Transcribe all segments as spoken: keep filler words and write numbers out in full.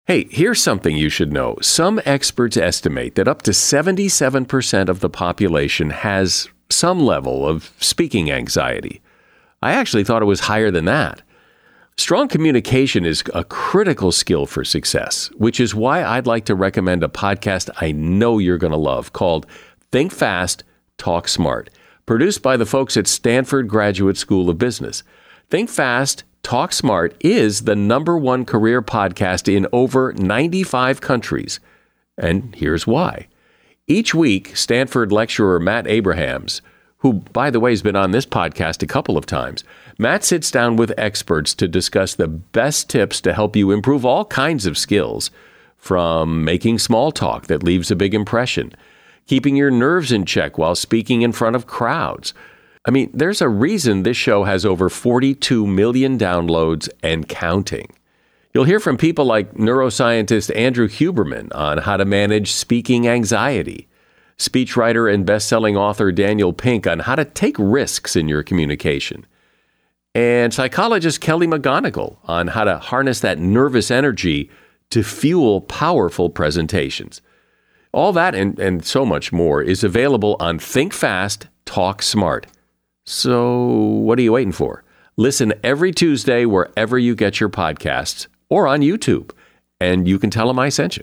Hey, here's something you should know. Some experts estimate that up to seventy-seven percent of the population has some level of speaking anxiety. I actually thought it was higher than that. Strong communication is a critical skill for success, which is why I'd like to recommend a podcast I know you're going to love called Think Fast, Talk Smart, produced by the folks at Stanford Graduate School of Business. Think Fast, Talk Smart is the number one career podcast in over ninety-five countries. And here's why. Each week, Stanford lecturer Matt Abrahams, who, by the way, has been on this podcast a couple of times, Matt sits down with experts to discuss the best tips to help you improve all kinds of skills, from making small talk that leaves a big impression, keeping your nerves in check while speaking in front of crowds. I mean, there's a reason this show has over forty-two million downloads and counting. You'll hear from people like neuroscientist Andrew Huberman on how to manage speaking anxiety, speechwriter and best-selling author Daniel Pink on how to take risks in your communication, and psychologist Kelly McGonigal on how to harness that nervous energy to fuel powerful presentations. All that and, and so much more is available on Think Fast, Talk Smart. So what are you waiting for? Listen every Tuesday wherever you get your podcasts or on YouTube, and you can tell them I sent you.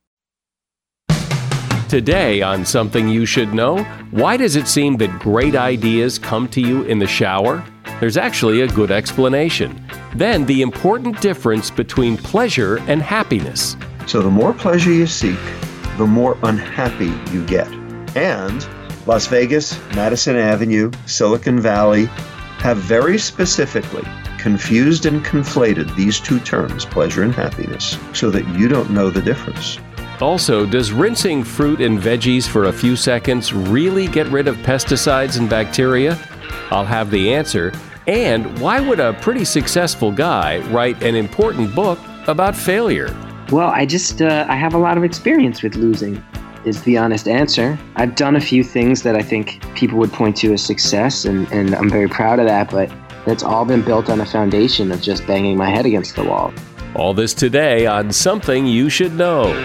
Today on Something You Should Know, why does it seem that great ideas come to you in the shower? There's actually a good explanation. Then the important difference between pleasure and happiness. So the more pleasure you seek, the more unhappy you get. And Las Vegas, Madison Avenue, Silicon Valley have very specifically confused and conflated these two terms, pleasure and happiness, so that you don't know the difference. Also, does rinsing fruit and veggies for a few seconds really get rid of pesticides and bacteria? I'll have the answer. And why would a pretty successful guy write an important book about failure? Well, I just, uh, I have a lot of experience with losing, is the honest answer. I've done a few things that I think people would point to as success, and, and I'm very proud of that, but that's all been built on a foundation of just banging my head against the wall. All this today on Something You Should Know.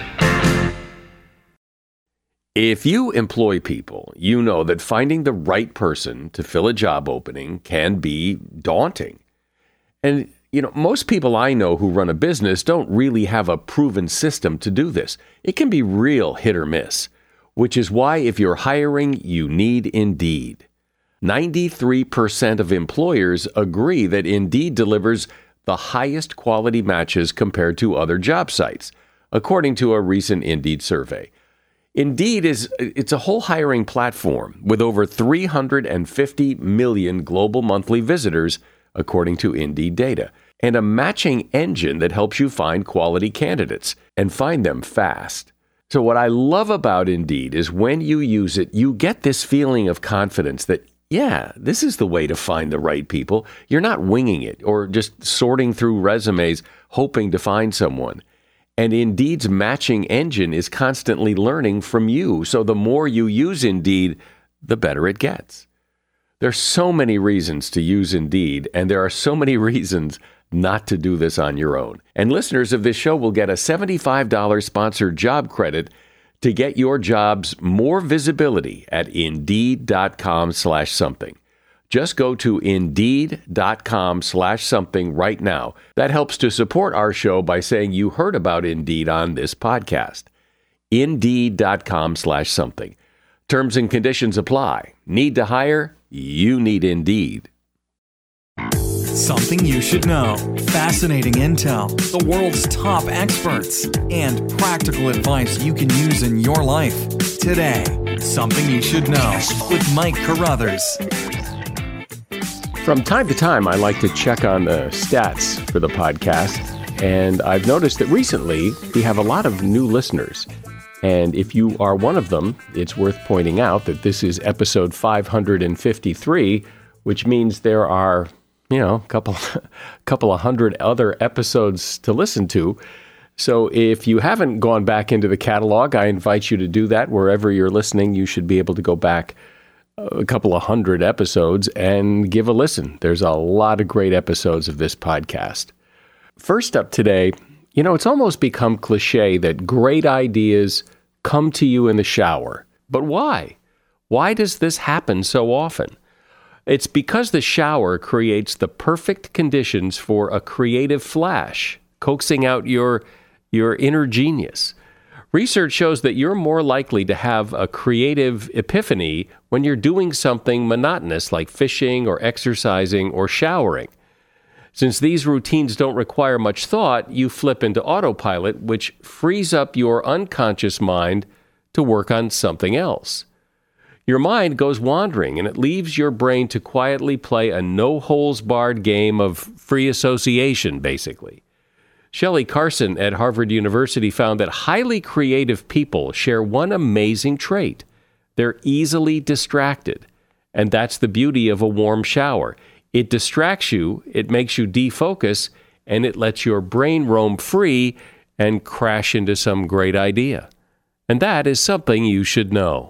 If you employ people, you know that finding the right person to fill a job opening can be daunting. And, you know, most people I know who run a business don't really have a proven system to do this. It can be real hit or miss, which is why if you're hiring, you need Indeed. ninety-three percent of employers agree that Indeed delivers the highest quality matches compared to other job sites, according to a recent Indeed survey. Indeed is it's a whole hiring platform with over three hundred fifty million global monthly visitors, according to Indeed data, and a matching engine that helps you find quality candidates and find them fast. So what I love about Indeed is when you use it, you get this feeling of confidence that, yeah, this is the way to find the right people. You're not winging it or just sorting through resumes hoping to find someone. And Indeed's matching engine is constantly learning from you. So the more you use Indeed, the better it gets. There's so many reasons to use Indeed, and there are so many reasons not to do this on your own. And listeners of this show will get a seventy-five dollars sponsored job credit to get your jobs more visibility at Indeed.com slash something. Just go to Indeed.com slash something right now. That helps to support our show by saying you heard about Indeed on this podcast. Indeed.com slash something. Terms and conditions apply. Need to hire? You need Indeed. Something you should know. Fascinating intel, the world's top experts, and practical advice you can use in your life. Today, Something You Should Know with Mike Carruthers. From time to time, I like to check on the stats for the podcast, and I've noticed that recently we have a lot of new listeners. And if you are one of them, it's worth pointing out that this is episode five hundred fifty-three, which means there are, you know, a couple, couple of hundred other episodes to listen to. So if you haven't gone back into the catalog, I invite you to do that. Wherever you're listening, you should be able to go back a couple of hundred episodes and give a listen. There's a lot of great episodes of this podcast. First up today, You know, it's almost become cliche that great ideas come to you in the shower. But why? Why does this happen so often? It's because the shower creates the perfect conditions for a creative flash, coaxing out your, your inner genius. Research shows that you're more likely to have a creative epiphany when you're doing something monotonous like fishing or exercising or showering. Since these routines don't require much thought, you flip into autopilot, which frees up your unconscious mind to work on something else. Your mind goes wandering, and it leaves your brain to quietly play a no-holds-barred game of free association, basically. Shelley Carson at Harvard University found that highly creative people share one amazing trait. They're easily distracted, and that's the beauty of a warm shower. It distracts you, it makes you defocus, and it lets your brain roam free and crash into some great idea. And that is something you should know.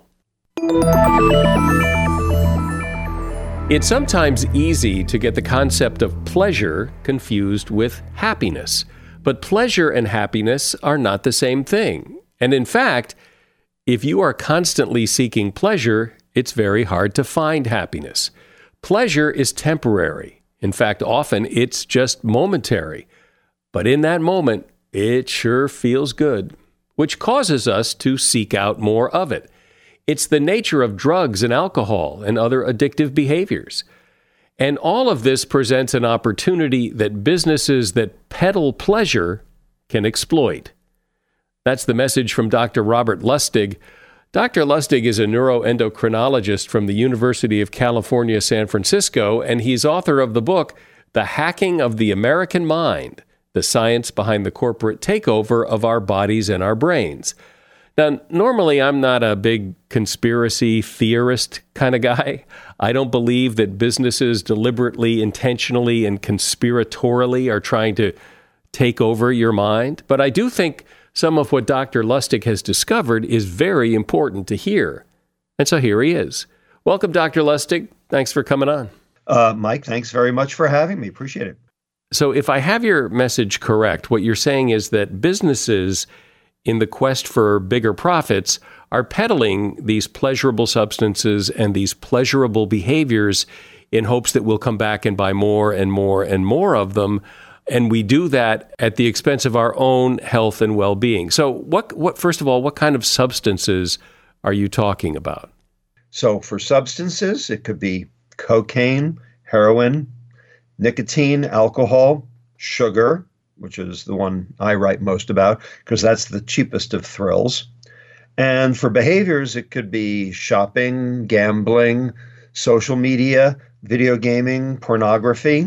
It's sometimes easy to get the concept of pleasure confused with happiness. But pleasure and happiness are not the same thing. And in fact, if you are constantly seeking pleasure, it's very hard to find happiness. Pleasure is temporary. In fact, often it's just momentary. But in that moment, it sure feels good, which causes us to seek out more of it. It's the nature of drugs and alcohol and other addictive behaviors. And all of this presents an opportunity that businesses that peddle pleasure can exploit. That's the message from Doctor Robert Lustig. Doctor Lustig is a neuroendocrinologist from the University of California, San Francisco, and he's author of the book, The Hacking of the American Mind, the Science Behind the Corporate Takeover of Our Bodies and Our Brains. Now, normally I'm not a big conspiracy theorist kind of guy. I don't believe that businesses deliberately, intentionally, and conspiratorially are trying to take over your mind. But I do think some of what Doctor Lustig has discovered is very important to hear. And so here he is. Welcome, Doctor Lustig. Thanks for coming on. Uh, Mike, thanks very much for having me. Appreciate it. So if I have your message correct, what you're saying is that businesses in the quest for bigger profits are peddling these pleasurable substances and these pleasurable behaviors in hopes that we'll come back and buy more and more and more of them. And we do that at the expense of our own health and well-being. So what, what, first of all, what kind of substances are you talking about? So for substances, it could be cocaine, heroin, nicotine, alcohol, sugar, which is the one I write most about because that's the cheapest of thrills. And for behaviors, it could be shopping, gambling, social media, video gaming, pornography.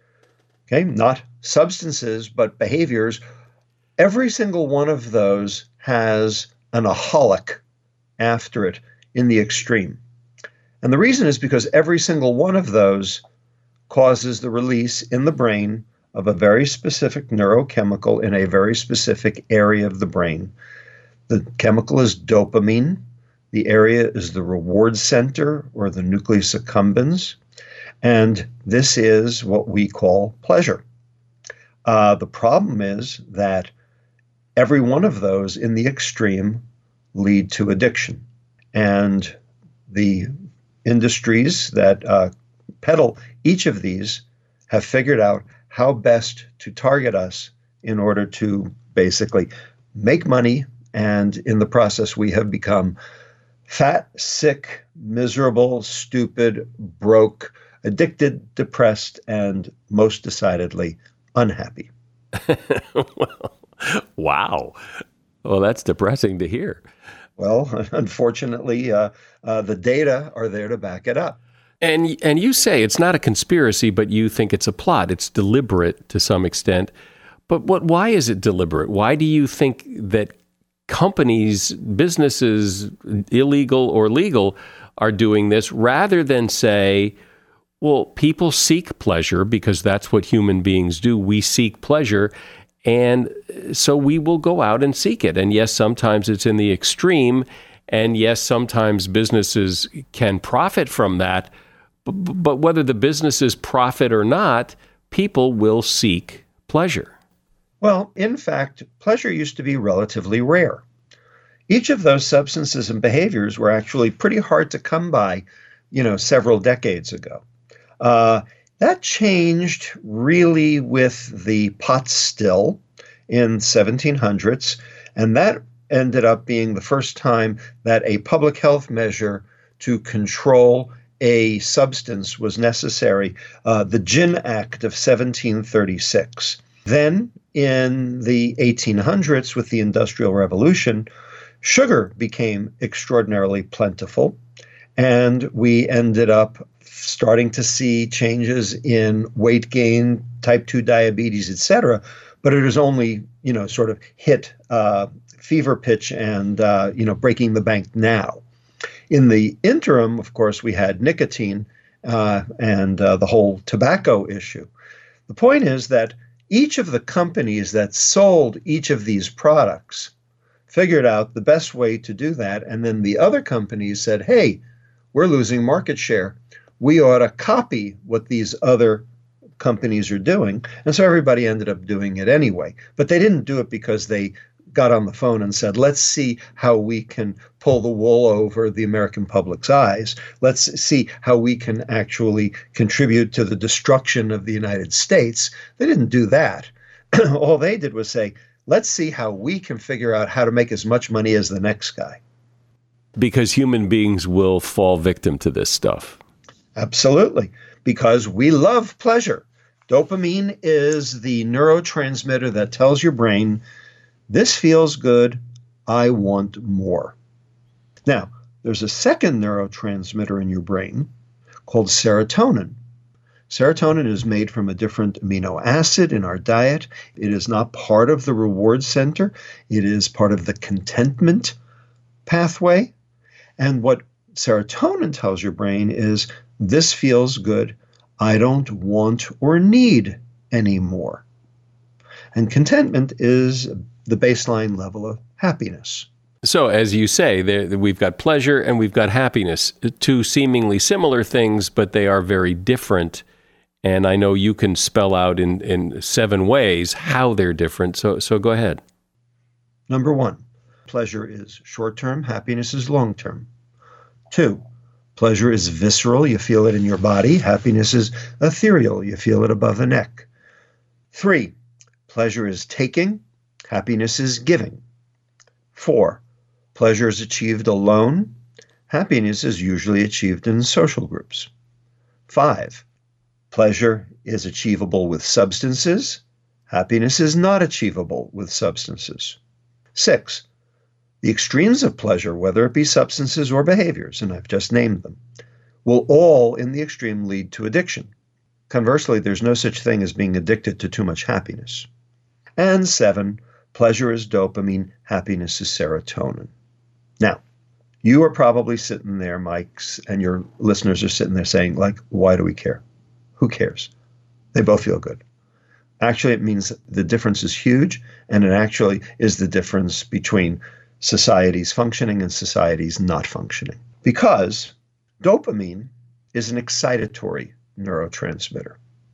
Okay, not substances, but behaviors. Every single one of those has an aholic after it in the extreme. And the reason is because every single one of those causes the release in the brain of a very specific neurochemical in a very specific area of the brain. The chemical is dopamine. The area is the reward center or the nucleus accumbens. And this is what we call pleasure. Uh, the problem is that every one of those in the extreme lead to addiction. And the industries that uh, peddle each of these have figured out how best to target us in order to basically make money. And in the process, we have become fat, sick, miserable, stupid, broke, addicted, depressed, and most decidedly unhappy. Well, wow. Well, that's depressing to hear. Well, unfortunately, uh, uh, the data are there to back it up. And and you say it's not a conspiracy, but you think it's a plot. It's deliberate to some extent. But what? Why is it deliberate? Why do you think that companies, businesses, illegal or legal, are doing this rather than say, well, people seek pleasure because that's what human beings do. We seek pleasure. And so we will go out and seek it. And yes, sometimes it's in the extreme. And yes, sometimes businesses can profit from that. But whether the businesses profit or not, people will seek pleasure. Well, in fact, pleasure used to be relatively rare. Each of those substances and behaviors were actually pretty hard to come by, you know, several decades ago. Uh, that changed really with the pot still in seventeen hundreds, and that ended up being the first time that a public health measure to control a substance was necessary, uh, the Gin Act of seventeen thirty-six. Then, in the eighteen hundreds, with the Industrial Revolution, sugar became extraordinarily plentiful, and we ended up starting to see changes in weight gain, type two diabetes, et cetera. But it has only, you know, sort of hit uh, fever pitch and, uh, you know, breaking the bank now. In the interim, of course, we had nicotine uh, and uh, the whole tobacco issue. The point is that each of the companies that sold each of these products figured out the best way to do that. And then the other companies said, hey, we're losing market share. We ought to copy what these other companies are doing. And so everybody ended up doing it anyway. But they didn't do it because they got on the phone and said, let's see how we can pull the wool over the American public's eyes. Let's see how we can actually contribute to the destruction of the United States. They didn't do that. All they did was say, let's see how we can figure out how to make as much money as the next guy. Because human beings will fall victim to this stuff. Absolutely. Because we love pleasure. Dopamine is the neurotransmitter that tells your brain, this feels good, I want more. Now, there's a second neurotransmitter in your brain called serotonin. Serotonin is made from a different amino acid in our diet. It is not part of the reward center. It is part of the contentment pathway. And what serotonin tells your brain is, this feels good, I don't want or need any more. And contentment is the baseline level of happiness. So, as you say, there, we've got pleasure and we've got happiness, two seemingly similar things, but they are very different. And I know you can spell out in, in seven ways how they're different. So, so go ahead. Number one, pleasure is short-term, happiness is long-term. Two, pleasure is visceral, you feel it in your body. Happiness is ethereal, you feel it above the neck. Three, pleasure is taking, happiness is giving. Four, pleasure is achieved alone. Happiness is usually achieved in social groups. Five, pleasure is achievable with substances. Happiness is not achievable with substances. Six, the extremes of pleasure, whether it be substances or behaviors, and I've just named them, will all in the extreme lead to addiction. Conversely, there's no such thing as being addicted to too much happiness. And seven, pleasure is dopamine, happiness is serotonin. Now, you are probably sitting there, Mike, and your listeners are sitting there saying, like, why do we care? Who cares? They both feel good. Actually, it means the difference is huge, and it actually is the difference between society's functioning and society's not functioning. Because dopamine is an excitatory neurotransmitter.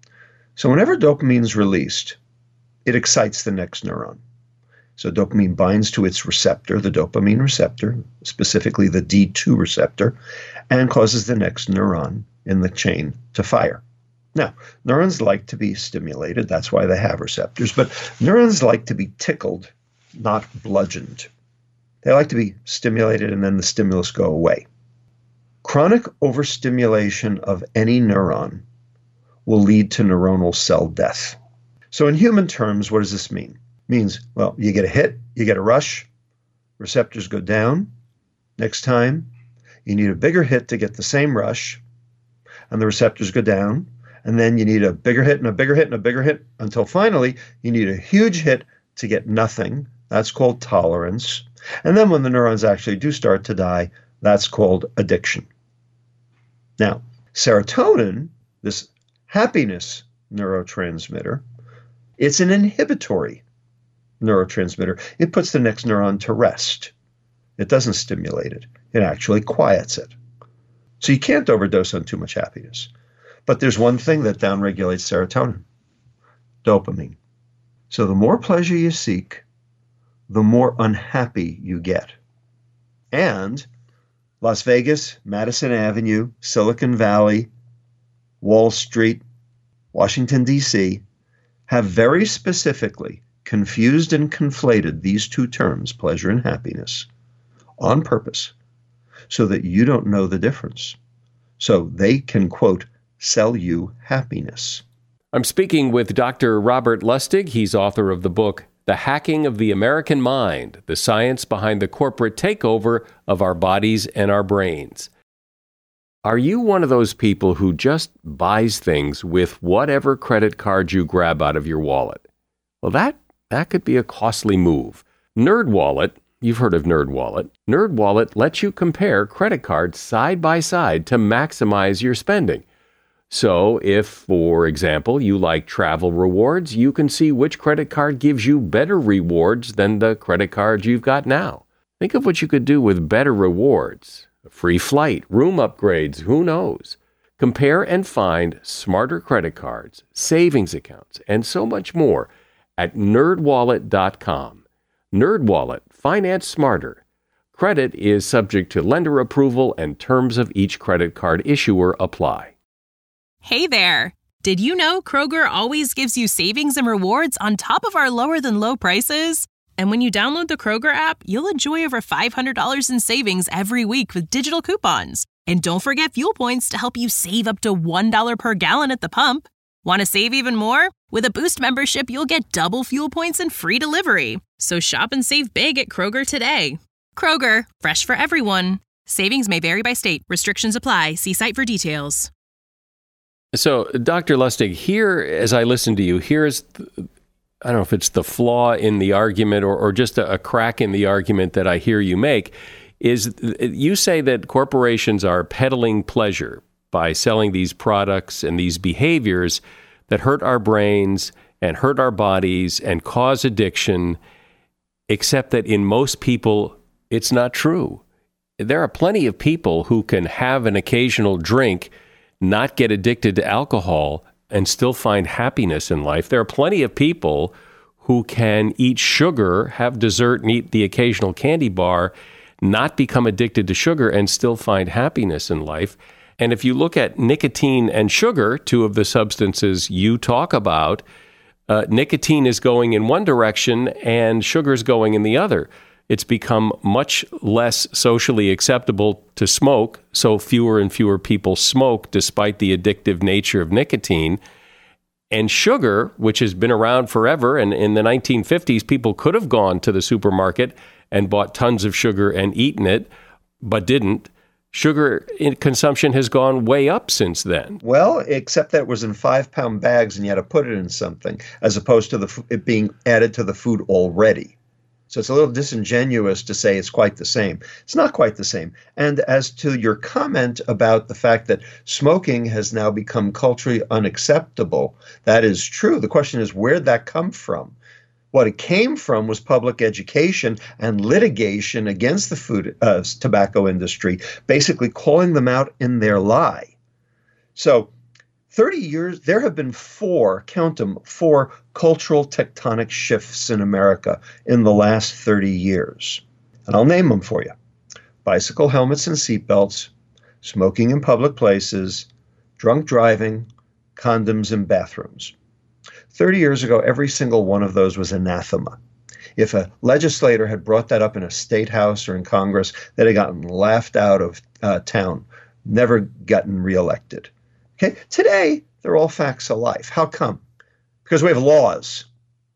So whenever dopamine is released, it excites the next neuron. So dopamine binds to its receptor, the dopamine receptor, specifically the D two receptor, and causes the next neuron in the chain to fire. Now, neurons like to be stimulated. That's why they have receptors. But neurons like to be tickled, not bludgeoned. They like to be stimulated and then the stimulus go away. Chronic overstimulation of any neuron will lead to neuronal cell death. So in human terms, what does this mean? It means, well, you get a hit, you get a rush, receptors go down. Next time, you need a bigger hit to get the same rush, and the receptors go down. And then you need a bigger hit and a bigger hit and a bigger hit until finally you need a huge hit to get nothing. That's called tolerance. And then when the neurons actually do start to die, that's called addiction. Now, serotonin, this happiness neurotransmitter, it's an inhibitory neurotransmitter. It puts the next neuron to rest. It doesn't stimulate it. It actually quiets it. So you can't overdose on too much happiness. But there's one thing that downregulates serotonin, dopamine. So the more pleasure you seek, the more unhappy you get. And Las Vegas, Madison Avenue, Silicon Valley, Wall Street, Washington, D C, have very specifically confused and conflated these two terms, pleasure and happiness, on purpose, so that you don't know the difference. So they can, quote, sell you happiness. I'm speaking with Doctor Robert Lustig. He's author of the book, The Hacking of the American Mind, the Science Behind the Corporate Takeover of Our Bodies and Our Brains. Are you one of those people who just buys things with whatever credit card you grab out of your wallet? Well, that, that could be a costly move. NerdWallet, you've heard of NerdWallet. NerdWallet lets you compare credit cards side by side to maximize your spending. So if, for example, you like travel rewards, you can see which credit card gives you better rewards than the credit card you've got now. Think of what you could do with better rewards. A free flight, room upgrades, who knows? Compare and find smarter credit cards, savings accounts, and so much more at nerd wallet dot com. NerdWallet, finance smarter. Credit is subject to lender approval and terms of each credit card issuer apply. Hey there! Did you know Kroger always gives you savings and rewards on top of our lower than low prices? And when you download the Kroger app, you'll enjoy over five hundred dollars in savings every week with digital coupons. And don't forget fuel points to help you save up to one dollar per gallon at the pump. Want to save even more? With a Boost membership, you'll get double fuel points and free delivery. So shop and save big at Kroger today. Kroger, fresh for everyone. Savings may vary by state. Restrictions apply. See site for details. So, Doctor Lustig, here, as I listen to you, here's, the, I don't know if it's the flaw in the argument or, or just a, a crack in the argument that I hear you make, is you say that corporations are peddling pleasure by selling these products and these behaviors that hurt our brains and hurt our bodies and cause addiction, except that in most people, it's not true. There are plenty of people who can have an occasional drink, not get addicted to alcohol, and still find happiness in life. There are plenty of people who can eat sugar, have dessert, and eat the occasional candy bar, not become addicted to sugar, and still find happiness in life. And if you look at nicotine and sugar, two of the substances you talk about, uh, nicotine is going in one direction and sugar is going in the other. It's become much less socially acceptable to smoke, so fewer and fewer people smoke despite the addictive nature of nicotine. And sugar, which has been around forever, and in the nineteen fifties, people could have gone to the supermarket and bought tons of sugar and eaten it, but didn't. Sugar consumption has gone way up since then. Well, except that it was in five-pound bags and you had to put it in something, as opposed to the, it being added to the food already. So it's a little disingenuous to say it's quite the same. It's not quite the same. And as to your comment about the fact that smoking has now become culturally unacceptable, that is true. The question is, where'd that come from? What it came from was public education and litigation against the food uh, tobacco industry, basically calling them out in their lie. So thirty years, there have been four, count them, four cultural tectonic shifts in America in the last thirty years. And I'll name them for you. Bicycle helmets and seatbelts, smoking in public places, drunk driving, condoms in bathrooms. thirty years ago, every single one of those was anathema. If a legislator had brought that up in a state house or in Congress, they'd have gotten laughed out of uh, town, never gotten reelected. Okay, today, they're all facts of life. How come? Because we have laws.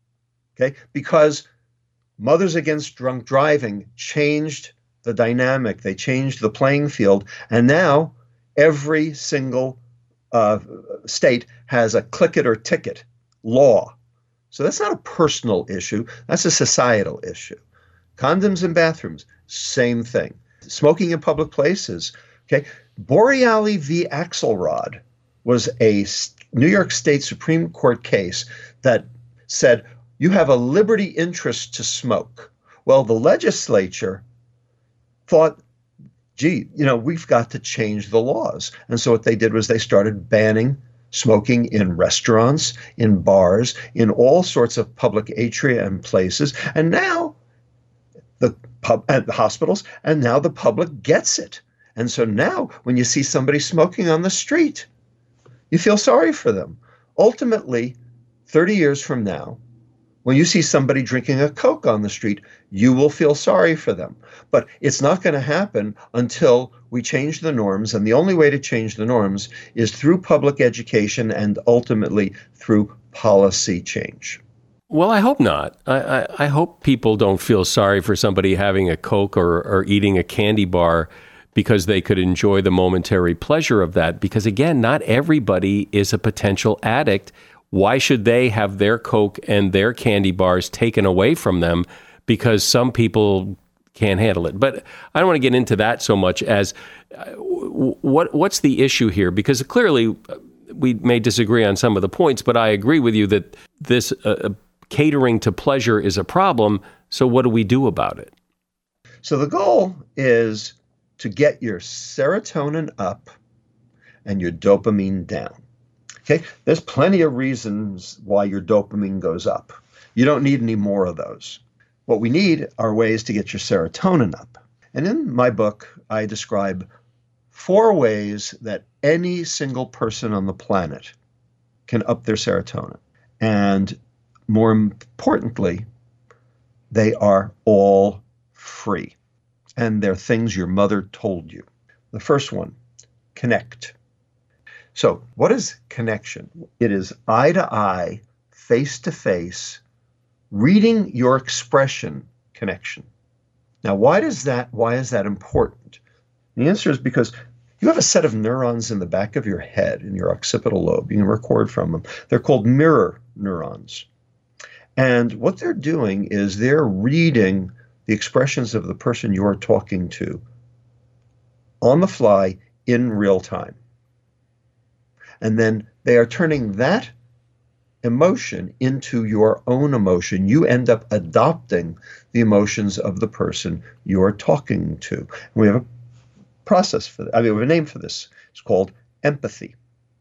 Okay, because Mothers Against Drunk Driving changed the dynamic. They changed the playing field. And now every single uh, state has a click it or ticket law. So that's not a personal issue. That's a societal issue. Condoms in bathrooms, same thing. Smoking in public places. Okay, Boreali v. Axelrod was a New York State Supreme Court case that said you have a liberty interest to smoke. Well, the legislature thought, gee, you know, we've got to change the laws. And so what they did was they started banning smoking in restaurants, in bars, in all sorts of public atria and places, and now the pub at the hospitals, and now the public gets it. And so now when you see somebody smoking on the street, you feel sorry for them. Ultimately, thirty years from now, when you see somebody drinking a Coke on the street, you will feel sorry for them. But it's not going to happen until we change the norms. And the only way to change the norms is through public education and ultimately through policy change. Well, I hope not. I, I, I hope people don't feel sorry for somebody having a Coke or, or eating a candy bar because they could enjoy the momentary pleasure of that. Because again, not everybody is a potential addict. Why should they have their Coke and their candy bars taken away from them because some people can't handle it? But I don't want to get into that so much as uh, what what's the issue here? Because clearly we may disagree on some of the points, but I agree with you that this uh, catering to pleasure is a problem. So what do we do about it? So the goal is to get your serotonin up and your dopamine down. Okay, there's plenty of reasons why your dopamine goes up. You don't need any more of those. What we need are ways to get your serotonin up. And in my book, I describe four ways that any single person on the planet can up their serotonin. And more importantly, they are all free. And they're things your mother told you. The first one, connect. So what is connection? It is eye to eye, face to face, reading your expression connection. Now, why does that, why is that important? The answer is because you have a set of neurons in the back of your head, in your occipital lobe. You can record from them. They're called mirror neurons. And what they're doing is they're reading the expressions of the person you're talking to on the fly in real time. And then they are turning that emotion into your own emotion. You end up adopting the emotions of the person you're talking to. And we have a process for that. I mean, we have a name for this. It's called empathy.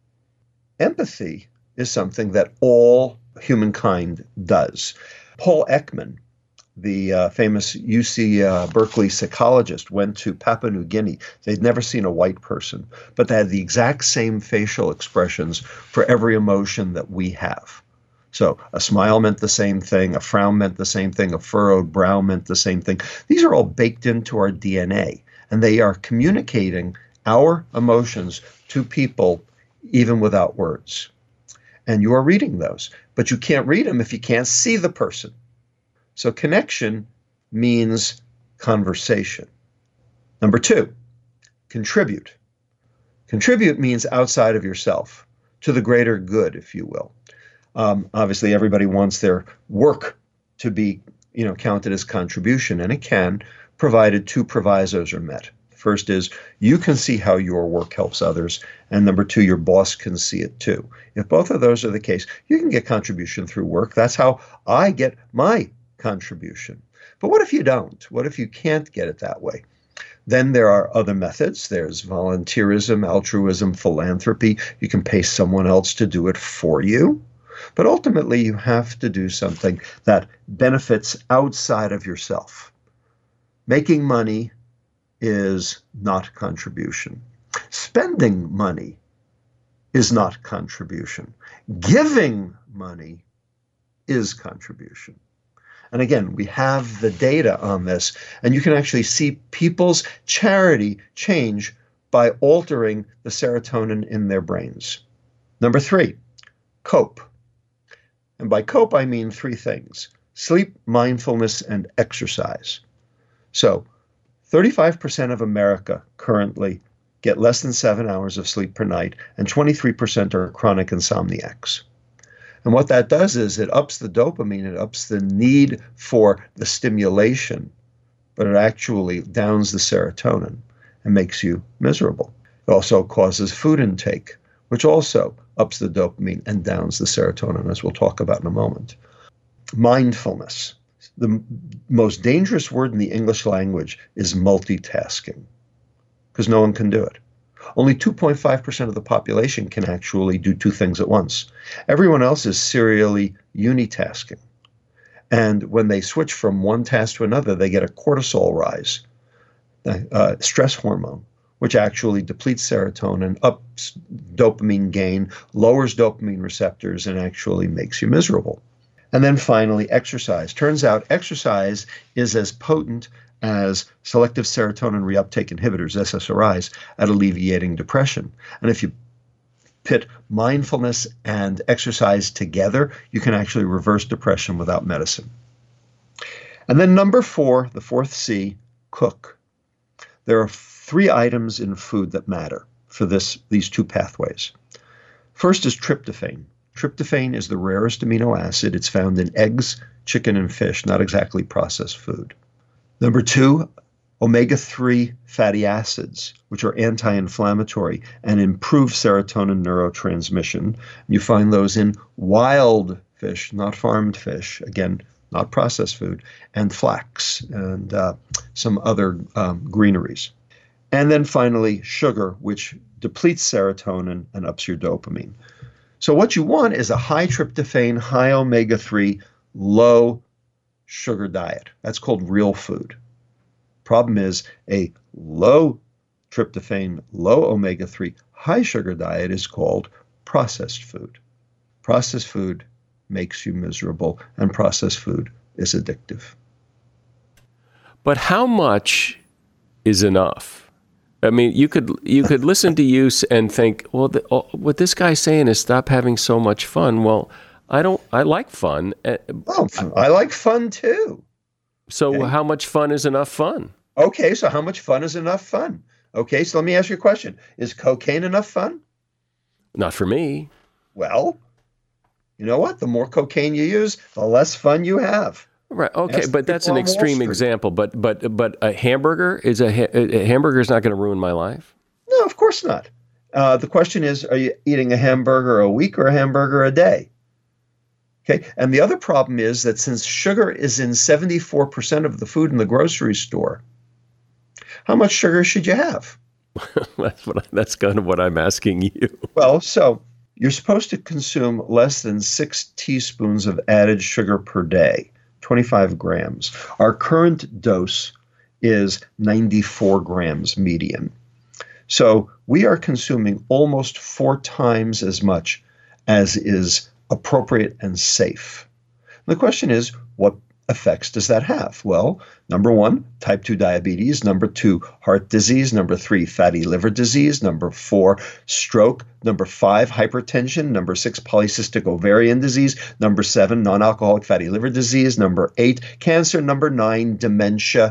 Empathy is something that all humankind does. Paul Ekman, the uh, famous U C uh, Berkeley psychologist, went to Papua New Guinea. They'd never seen a white person, but they had the exact same facial expressions for every emotion that we have. So a smile meant the same thing, a frown meant the same thing, a furrowed brow meant the same thing. These are all baked into our D N A, and they are communicating our emotions to people even without words. And you are reading those, but you can't read them if you can't see the person. So connection means conversation. Number two, contribute. Contribute means outside of yourself, to the greater good, if you will. Um, obviously, everybody wants their work to be, you know, counted as contribution, and it can, provided two provisos are met. First is you can see how your work helps others, and number two, your boss can see it too. If both of those are the case, you can get contribution through work. That's how I get my contribution. But what if you don't? What if you can't get it that way? Then there are other methods. There's volunteerism, altruism, philanthropy. You can pay someone else to do it for you. But ultimately, you have to do something that benefits outside of yourself. Making money is not contribution. Spending money is not contribution. Giving money is contribution. And again, we have the data on this, and you can actually see people's charity change by altering the serotonin in their brains. Number three, cope. And by cope, I mean three things: sleep, mindfulness, and exercise. So thirty-five percent of America currently get less than seven hours of sleep per night, and twenty-three percent are chronic insomniacs. And what that does is it ups the dopamine, it ups the need for the stimulation, but it actually downs the serotonin and makes you miserable. It also causes food intake, which also ups the dopamine and downs the serotonin, as we'll talk about in a moment. Mindfulness. The most dangerous word in the English language is multitasking, because no one can do it. Only two point five percent of the population can actually do two things at once. Everyone else is serially unitasking. And when they switch from one task to another, they get a cortisol rise, uh, stress hormone, which actually depletes serotonin, ups dopamine gain, lowers dopamine receptors, and actually makes you miserable. And then finally, exercise. Turns out exercise is as potent as selective serotonin reuptake inhibitors, S S R Is, at alleviating depression. And if you pit mindfulness and exercise together, you can actually reverse depression without medicine. And then number four, the fourth C, cook. There are three items in food that matter for this these two pathways. First is tryptophan. Tryptophan is the rarest amino acid. It's found in eggs, chicken, and fish, not exactly processed food. Number two, omega three fatty acids, which are anti-inflammatory and improve serotonin neurotransmission. You find those in wild fish, not farmed fish, again, not processed food, and flax and uh, some other um, greeneries. And then finally, sugar, which depletes serotonin and ups your dopamine. So what you want is a high tryptophan, high omega three, low sugar diet. That's called real food. Problem is a low tryptophan, low omega three, high sugar diet is called processed food. Processed food makes you miserable, and processed food is addictive. But how much is enough? I mean, you could you could listen to you and think, well, the, oh, what this guy's saying is stop having so much fun. Well, I don't. I like fun. Oh, I like fun too. So okay. How much fun is enough fun? Okay, so how much fun is enough fun? Okay, so let me ask you a question. Is cocaine enough fun? Not for me. Well, you know what? The more cocaine you use, the less fun you have. Right. Okay, that's but that's an extreme example. But but but a hamburger is a, a hamburger is not going to ruin my life. No, of course not. Uh, the question is, are you eating a hamburger a week or a hamburger a day? Okay, and the other problem is that since sugar is in seventy-four percent of the food in the grocery store, how much sugar should you have? that's what I, that's kind of what I'm asking you. Well, so you're supposed to consume less than six teaspoons of added sugar per day, twenty-five grams. Our current dose is ninety-four grams median. So we are consuming almost four times as much as is appropriate and safe. The question is, what effects does that have? Well, number one, type two diabetes. Number two, heart disease. Number three, fatty liver disease. Number four, stroke. Number five, hypertension. Number six, polycystic ovarian disease. Number seven, non-alcoholic fatty liver disease. Number eight, cancer. Number nine, dementia.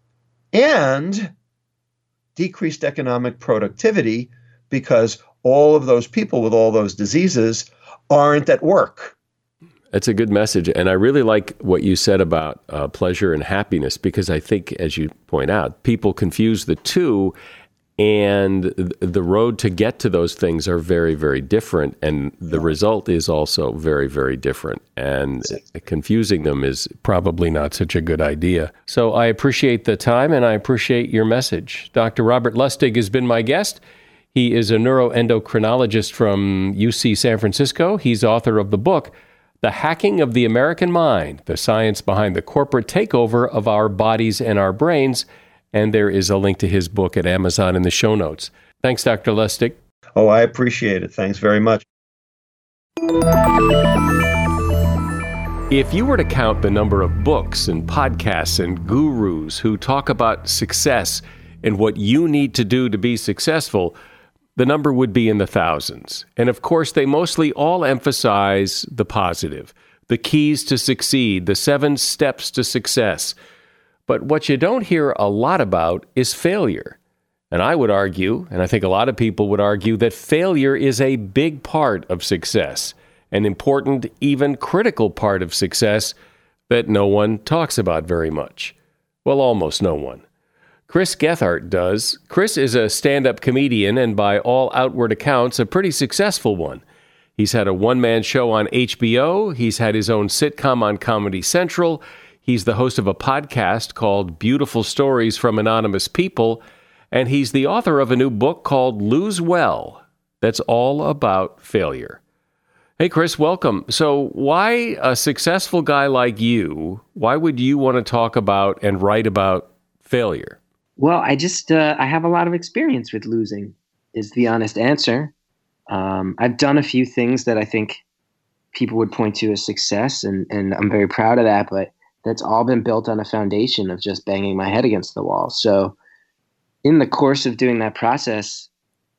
And decreased economic productivity, because all of those people with all those diseases aren't at work. That's a good message. And I really like what you said about uh, pleasure and happiness, because I think, as you point out, people confuse the two, and the road to get to those things are very, very different. And the result is also very, very different. And confusing them is probably not such a good idea. So I appreciate the time, and I appreciate your message. Doctor Robert Lustig has been my guest. He is a neuroendocrinologist from U C San Francisco. He's author of the book, The Hacking of the American Mind, the science behind the corporate takeover of our bodies and our brains. And there is a link to his book at Amazon in the show notes. Thanks, Doctor Lustig. Oh, I appreciate it. Thanks very much. If you were to count the number of books and podcasts and gurus who talk about success and what you need to do to be successful, the number would be in the thousands. And of course, they mostly all emphasize the positive, the keys to succeed, the seven steps to success. But what you don't hear a lot about is failure. And I would argue, and I think a lot of people would argue, that failure is a big part of success, an important, even critical part of success that no one talks about very much. Well, almost no one. Chris Gethard does. Chris is a stand-up comedian and by all outward accounts, a pretty successful one. He's had a one-man show on H B O. He's had his own sitcom on Comedy Central. He's the host of a podcast called Beautiful Stories from Anonymous People. And he's the author of a new book called Lose Well, that's all about failure. Hey, Chris, welcome. So why a successful guy like you, why would you want to talk about and write about failure? Well, I just, uh, I have a lot of experience with losing, is the honest answer. Um, I've done a few things that I think people would point to as success, and, and I'm very proud of that, but that's all been built on a foundation of just banging my head against the wall. So in the course of doing that process,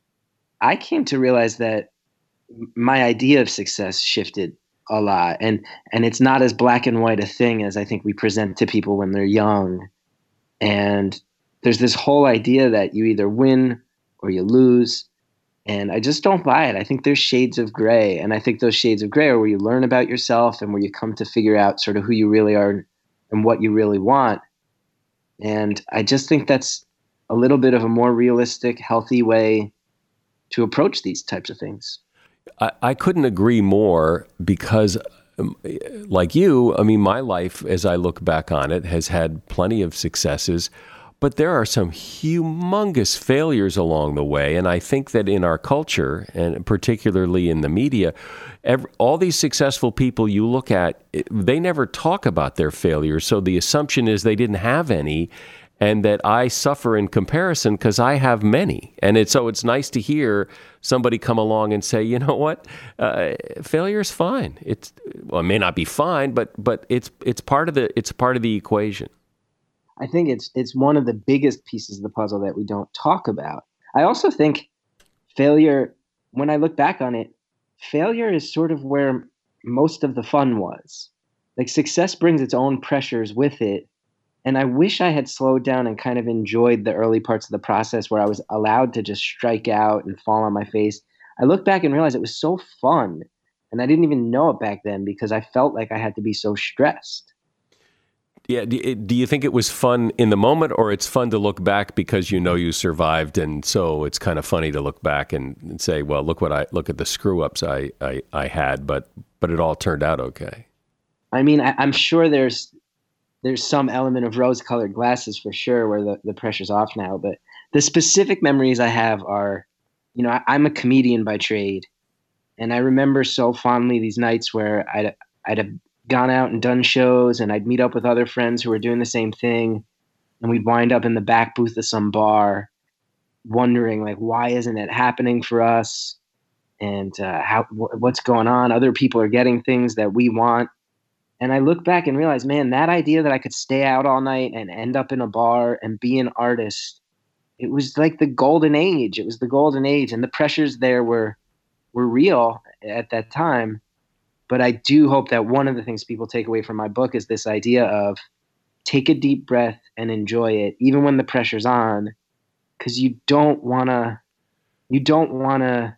I came to realize that my idea of success shifted a lot. And, and it's not as black and white a thing as I think we present to people when they're young. And there's this whole idea that you either win or you lose. And I just don't buy it. I think there's shades of gray. And I think those shades of gray are where you learn about yourself and where you come to figure out sort of who you really are and what you really want. And I just think that's a little bit of a more realistic, healthy way to approach these types of things. I, I couldn't agree more because, um, like you, I mean, my life, as I look back on it, has had plenty of successes, but there are some humongous failures along the way. And I think that in our culture, and particularly in the media, every, all these successful people you look at, they never talk about their failures. So the assumption is they didn't have any, and that I suffer in comparison because I have many. And it's, so it's nice to hear somebody come along and say, you know what, uh, failure is fine. It's, well, it may not be fine, but but it's it's part of the it's part of the equation. I think it's it's one of the biggest pieces of the puzzle that we don't talk about. I also think failure, when I look back on it, failure is sort of where most of the fun was. Like, success brings its own pressures with it. And I wish I had slowed down and kind of enjoyed the early parts of the process where I was allowed to just strike out and fall on my face. I look back and realize it was so fun. And I didn't even know it back then because I felt like I had to be so stressed. Yeah. Do, do you think it was fun in the moment, or it's fun to look back because you know you survived, and so it's kind of funny to look back and, and say, well, look what I look at the screw ups I, I, I had, but but it all turned out okay. I mean, I, I'm sure there's there's some element of rose-colored glasses for sure where the, the pressure's off now. But the specific memories I have are, you know, I, I'm a comedian by trade. And I remember so fondly these nights where I'd, I'd have gone out and done shows, and I'd meet up with other friends who were doing the same thing. And we'd wind up in the back booth of some bar wondering, like, why isn't it happening for us? And uh, how wh- what's going on? Other people are getting things that we want. And I look back and realize, man, that idea that I could stay out all night and end up in a bar and be an artist, it was like the golden age. It was the golden age. And the pressures there were were real at that time. But I do hope that one of the things people take away from my book is this idea of take a deep breath and enjoy it, even when the pressure's on, because you don't want to, you don't want to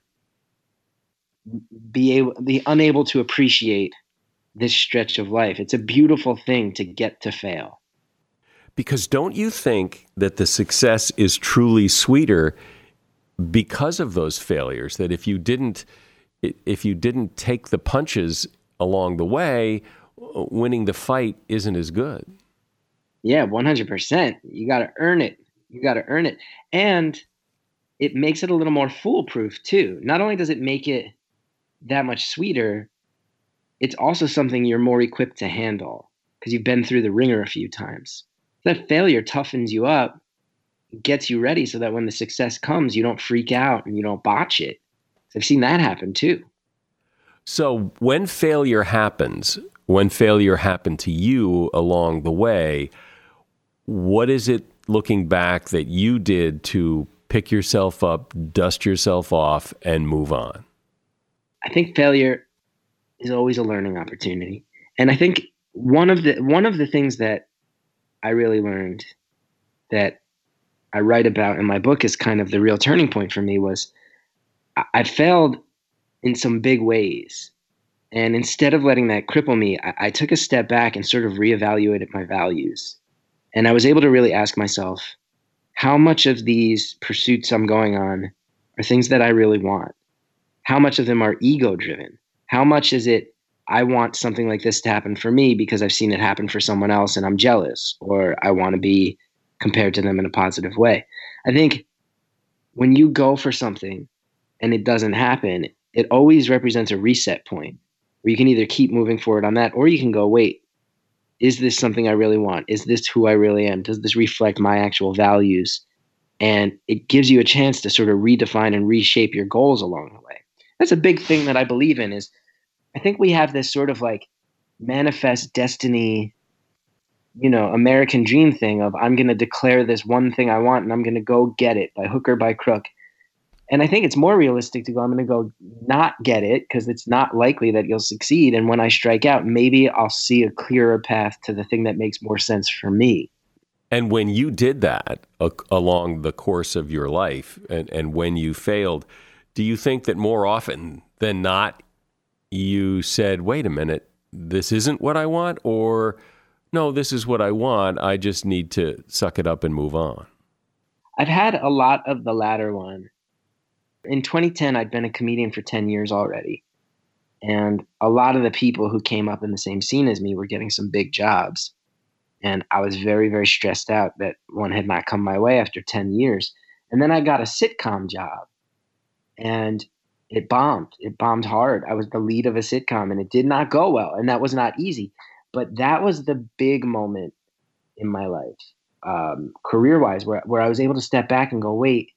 be able, be unable to appreciate this stretch of life. It's a beautiful thing to get to fail. Because don't you think that the success is truly sweeter because of those failures? That if you didn't, if you didn't take the punches along the way, winning the fight isn't as good. Yeah, one hundred percent. You got to earn it. You got to earn it. And it makes it a little more foolproof too. Not only does it make it that much sweeter, it's also something you're more equipped to handle because you've been through the ringer a few times. That failure toughens you up, gets you ready so that when the success comes, you don't freak out and you don't botch it. I've seen that happen too. So when failure happens, when failure happened to you along the way, what is it looking back that you did to pick yourself up, dust yourself off, and move on? I think failure is always a learning opportunity. And I think one of the one of the things that I really learned that I write about in my book is kind of the real turning point for me was I, I failed in some big ways. And instead of letting that cripple me, I, I took a step back and sort of reevaluated my values. And I was able to really ask myself, how much of these pursuits I'm going on are things that I really want? How much of them are ego driven? How much is it, I want something like this to happen for me because I've seen it happen for someone else and I'm jealous, or I want to be compared to them in a positive way. I think when you go for something and it doesn't happen, it always represents a reset point where you can either keep moving forward on that, or you can go, wait, is this something I really want? Is this who I really am? Does this reflect my actual values? And it gives you a chance to sort of redefine and reshape your goals along the way. That's a big thing that I believe in is I think we have this sort of like manifest destiny, you know, American dream thing of I'm going to declare this one thing I want and I'm going to go get it by hook or by crook. And I think it's more realistic to go, I'm going to go not get it because it's not likely that you'll succeed. And when I strike out, maybe I'll see a clearer path to the thing that makes more sense for me. And when you did that uh, along the course of your life and, and when you failed, do you think that more often than not, you said, wait a minute, this isn't what I want, or no, this is what I want. I just need to suck it up and move on? I've had a lot of the latter one. In twenty ten, I'd been a comedian for ten years already. And a lot of the people who came up in the same scene as me were getting some big jobs. And I was very, very stressed out that one had not come my way after ten years. And then I got a sitcom job and it bombed. It bombed hard. I was the lead of a sitcom and it did not go well. And that was not easy. But that was the big moment in my life, um, career-wise, where, where I was able to step back and go, wait,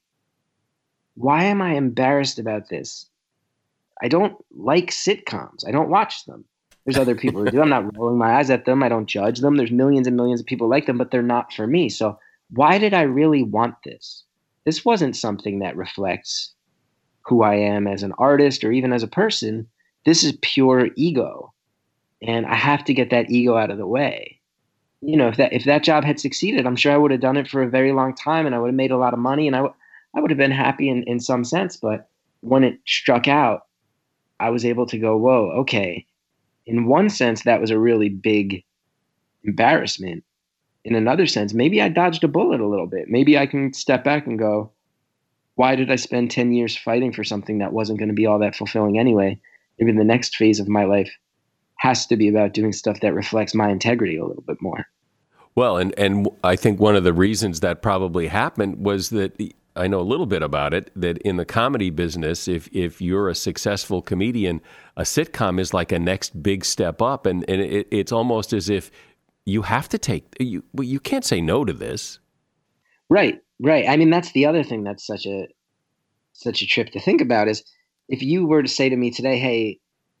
why am I embarrassed about this? I don't like sitcoms. I don't watch them. There's other people who do. I'm not rolling my eyes at them. I don't judge them. There's millions and millions of people like them, but they're not for me. So why did I really want this? This wasn't something that reflects who I am as an artist or even as a person. This is pure ego. And I have to get that ego out of the way. You know, if that if that job had succeeded, I'm sure I would have done it for a very long time and I would have made a lot of money and I, w- I would have been happy in, in some sense. But when it struck out, I was able to go, whoa, okay. In one sense, that was a really big embarrassment. In another sense, maybe I dodged a bullet a little bit. Maybe I can step back and go, why did I spend ten years fighting for something that wasn't going to be all that fulfilling anyway? Maybe the next phase of my life has to be about doing stuff that reflects my integrity a little bit more. Well, and, and I think one of the reasons that probably happened was that I know a little bit about it, that in the comedy business, if if you're a successful comedian, a sitcom is like a next big step up. And, and it, it's almost as if you have to take, you well, you can't say no to this. Right, right. I mean, that's the other thing that's such a such a trip to think about is if you were to say to me today, hey,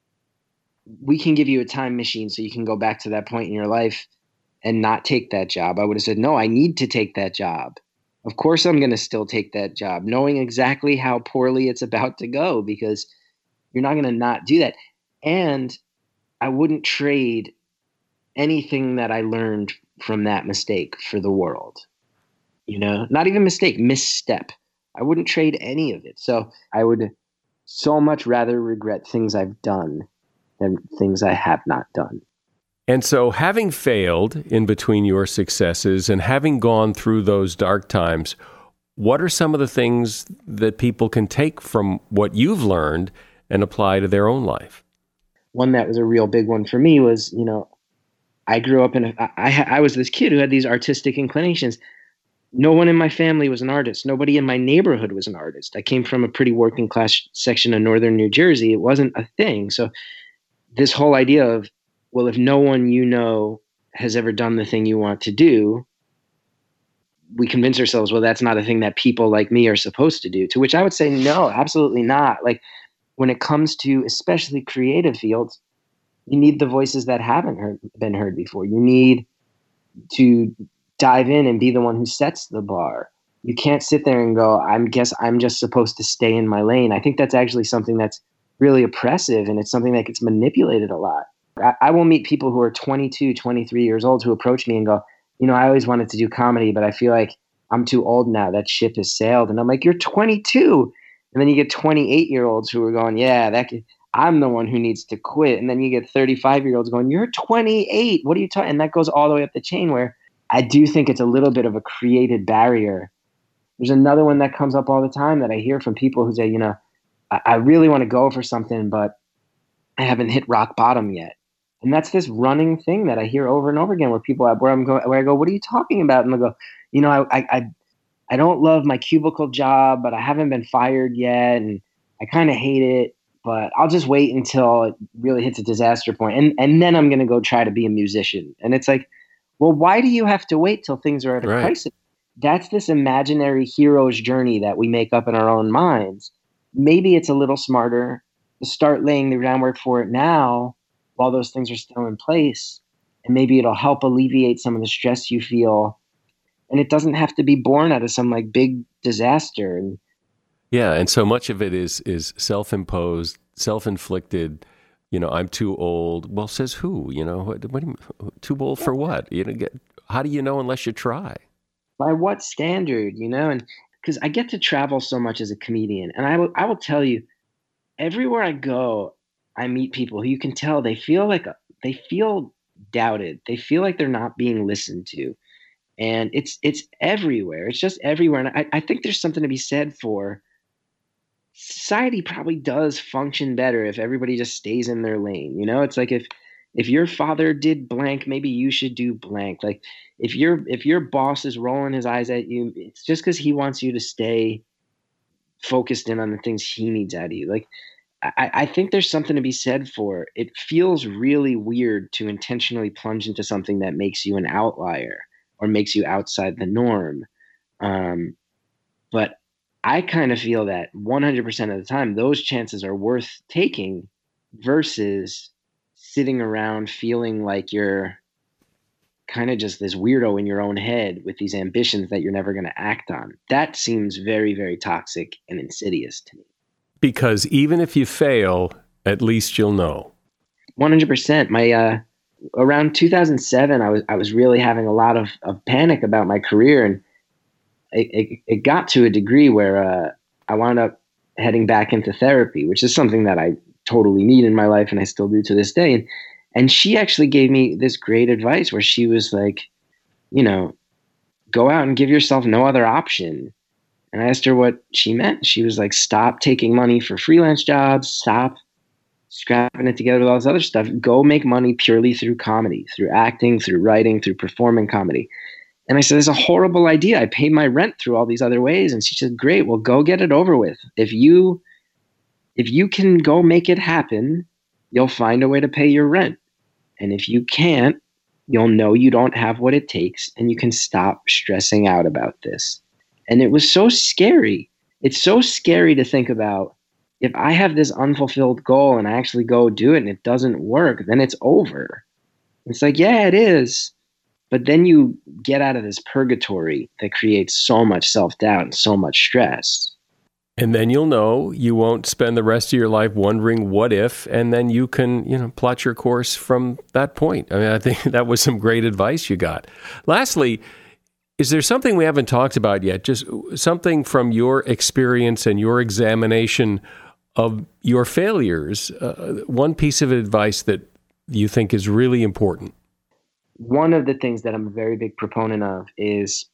we can give you a time machine so you can go back to that point in your life and not take that job. I would have said, no, I need to take that job. Of course, I'm going to still take that job, knowing exactly how poorly it's about to go, because you're not going to not do that. And I wouldn't trade anything that I learned from that mistake for the world. You know, not even mistake, misstep. I wouldn't trade any of it. So I would so much rather regret things I've done than things I have not done. And so having failed in between your successes and having gone through those dark times, what are some of the things that people can take from what you've learned and apply to their own life? One that was a real big one for me was, you know, I grew up in a, I, I was this kid who had these artistic inclinations. No one in my family was an artist. Nobody in my neighborhood was an artist. I came from a pretty working class section of northern New Jersey. It wasn't a thing. So this whole idea of, well, if no one you know has ever done the thing you want to do, we convince ourselves, well, that's not a thing that people like me are supposed to do. To which I would say, no, absolutely not. Like when it comes to especially creative fields, you need the voices that haven't heard, been heard before. You need to dive in and be the one who sets the bar. You can't sit there and go, I guess I'm just supposed to stay in my lane. I think that's actually something that's really oppressive, and it's something that gets manipulated a lot. I, I will meet people who are twenty-two, twenty-three years old who approach me and go, you know, I always wanted to do comedy, but I feel like I'm too old now. That ship has sailed. And I'm like, you're twenty-two. And then you get twenty-eight year olds who are going, yeah, that could, I'm the one who needs to quit. And then you get thirty-five year olds going, you're twenty-eight. What are you talking? And that goes all the way up the chain, where I do think it's a little bit of a created barrier. There's another one that comes up all the time that I hear from people who say, you know, I, I really want to go for something, but I haven't hit rock bottom yet. And that's this running thing that I hear over and over again where people, where I'm going, where I go, what are you talking about? And they'll go, you know, I, I, I, I don't love my cubicle job, but I haven't been fired yet. And I kind of hate it, but I'll just wait until it really hits a disaster point. And, and then I'm going to go try to be a musician. And it's like, well, why do you have to wait till things are at a Right. crisis? That's this imaginary hero's journey that we make up in our own minds. Maybe it's a little smarter to start laying the groundwork for it now while those things are still in place. And maybe it'll help alleviate some of the stress you feel. And it doesn't have to be born out of some like big disaster. And Yeah, and so much of it is is self-imposed, self-inflicted. You know, I'm too old. Well, says who? You know, what, what do you, too old for what? You know, get, how do you know unless you try? by what standard, you know? And because I get to travel so much as a comedian, and I will, I will tell you, everywhere I go, I meet people who you can tell they feel like a, they feel doubted. They feel like they're not being listened to, and it's it's everywhere. It's just everywhere, and I, I think there's something to be said for society. Probably does function better if everybody just stays in their lane. You know, it's like if if your father did blank, maybe you should do blank. Like if your if your boss is rolling his eyes at you, it's just because he wants you to stay focused in on the things he needs out of you. Like I, I think there's something to be said for it. Feels really weird to intentionally plunge into something that makes you an outlier or makes you outside the norm. Um, but I kind of feel that one hundred percent of the time, those chances are worth taking versus sitting around feeling like you're kind of just this weirdo in your own head with these ambitions that you're never going to act on. That seems very, very toxic and insidious to me. Because even if you fail, at least you'll know. one hundred percent. My uh, around two thousand seven, I was I was really having a lot of, of panic about my career, and it, it, it got to a degree where uh, I wound up heading back into therapy, which is something that I totally need in my life, and I still do to this day. And and she actually gave me this great advice where she was like, you know, go out and give yourself no other option. And I asked her what she meant. She was like, stop taking money for freelance jobs, stop scrapping it together with all this other stuff. Go make money purely through comedy, through acting, through writing, through performing comedy. And I said, it's a horrible idea. I paid my rent through all these other ways. And she said, great, well, go get it over with. If you if you can go make it happen, you'll find a way to pay your rent. And if you can't, you'll know you don't have what it takes, and you can stop stressing out about this. And it was so scary. It's so scary to think about, if I have this unfulfilled goal and I actually go do it and it doesn't work, then it's over. It's like, yeah, it is. But then you get out of this purgatory that creates so much self-doubt and so much stress. And then you'll know you won't spend the rest of your life wondering what if, and then you can, you know, plot your course from that point. I mean, I think that was some great advice you got. Lastly, is there something we haven't talked about yet? Just something from your experience and your examination of your failures, uh, one piece of advice that you think is really important? One of the things that I'm a very big proponent of is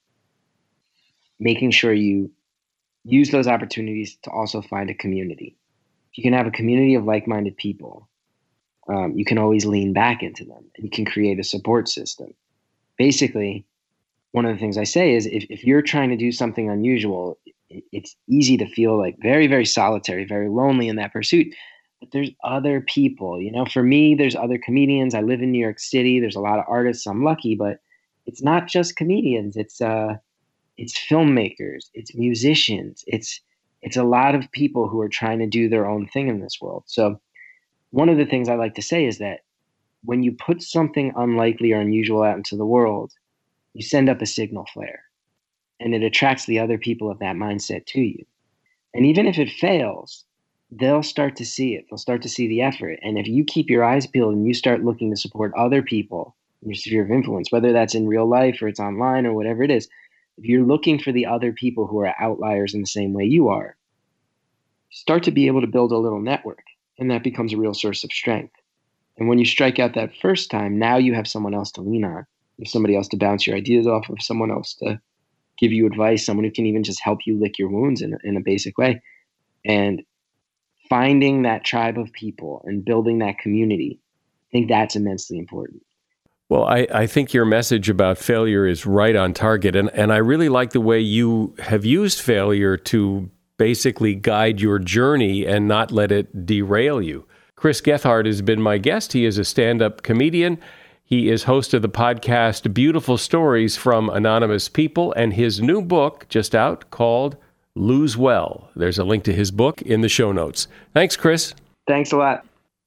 making sure you use those opportunities to also find a community. If you can have a community of like-minded people, um, you can always lean back into them, and you can create a support system. Basically, one of the things I say is if, if you're trying to do something unusual, it, it's easy to feel like very, very solitary, very lonely in that pursuit. But there's other people, you know, for me, there's other comedians. I live in New York City. There's a lot of artists. I'm lucky, but it's not just comedians. It's, uh, it's filmmakers, it's musicians. It's, it's a lot of people who are trying to do their own thing in this world. So one of the things I like to say is that when you put something unlikely or unusual out into the world, you send up a signal flare, and it attracts the other people of that mindset to you. And even if it fails, they'll start to see it. They'll start to see the effort. And if you keep your eyes peeled and you start looking to support other people in your sphere of influence, whether that's in real life or it's online or whatever it is, if you're looking for the other people who are outliers in the same way you are, start to be able to build a little network, and that becomes a real source of strength. And when you strike out that first time, now you have someone else to lean on. You have somebody else to bounce your ideas off of, someone else to give you advice, someone who can even just help you lick your wounds in, in a basic way. And finding that tribe of people and building that community I think that's immensely important. Well, I, I think your message about failure is right on target. And, and I really like the way you have used failure to basically guide your journey and not let it derail you. Chris Gethard has been my guest. He is a stand-up comedian. He is host of the podcast Beautiful Stories from Anonymous People, and his new book, just out, called Lose Well. There's a link to his book in the show notes. Thanks, Chris. Thanks a lot.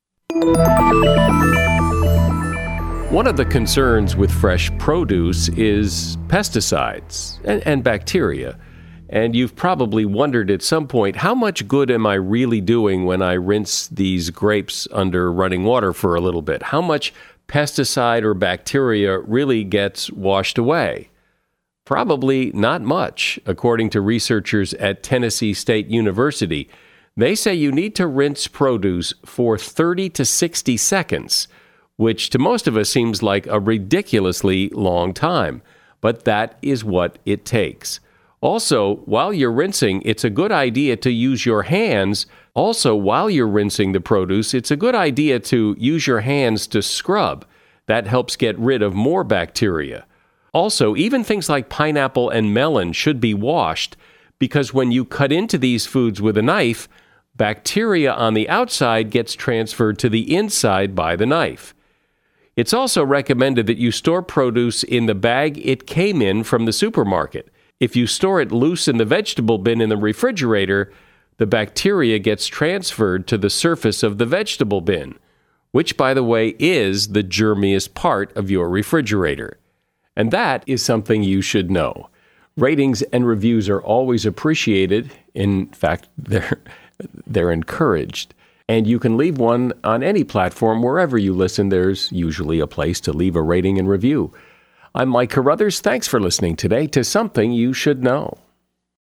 One of the concerns with fresh produce is pesticides and, and bacteria. And you've probably wondered at some point, how much good am I really doing when I rinse these grapes under running water for a little bit? How much pesticide or bacteria really gets washed away? Probably not much, according to researchers at Tennessee State University. They say you need to rinse produce for thirty to sixty seconds, which to most of us seems like a ridiculously long time, but that is what it takes. Also, while you're rinsing, it's a good idea to use your hands. Also, while you're rinsing the produce, it's a good idea to use your hands to scrub. That helps get rid of more bacteria. Also, even things like pineapple and melon should be washed, because when you cut into these foods with a knife, bacteria on the outside gets transferred to the inside by the knife. It's also recommended that you store produce in the bag it came in from the supermarket. If you store it loose in the vegetable bin in the refrigerator, the bacteria gets transferred to the surface of the vegetable bin, which, by the way, is the germiest part of your refrigerator. And that is something you should know. Ratings and reviews are always appreciated. In fact, they're, they're encouraged. And you can leave one on any platform. Wherever you listen, there's usually a place to leave a rating and review. I'm Mike Carruthers. Thanks for listening today to Something You Should Know.